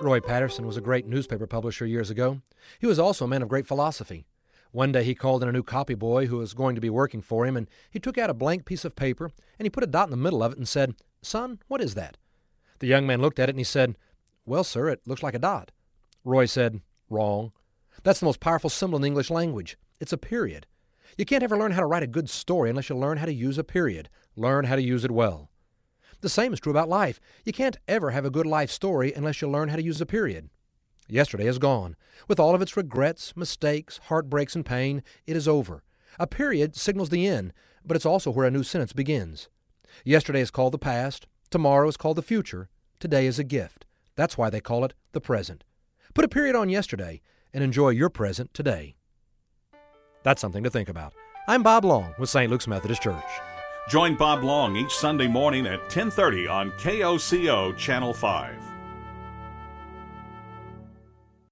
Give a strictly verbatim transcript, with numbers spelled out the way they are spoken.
Roy Patterson was a great newspaper publisher years ago. He was also a man of great philosophy. One day he called in a new copy boy who was going to be working for him, and he took out a blank piece of paper, and he put a dot in the middle of it and said, "Son, what is that?" The young man looked at it and he said, "Well, sir, it looks like a dot." Roy said, "Wrong. That's the most powerful symbol in the English language. It's a period. You can't ever learn how to write a good story unless you learn how to use a period. Learn how to use it well." The same is true about life. You can't ever have a good life story unless you learn how to use a period. Yesterday is gone. With all of its regrets, mistakes, heartbreaks, and pain, it is over. A period signals the end, but it's also where a new sentence begins. Yesterday is called the past. Tomorrow is called the future. Today is a gift. That's why they call it the present. Put a period on yesterday and enjoy your present today. That's something to think about. I'm Bob Long with Saint Luke's Methodist Church. Join Bob Long each Sunday morning at ten thirty on K O C O Channel five.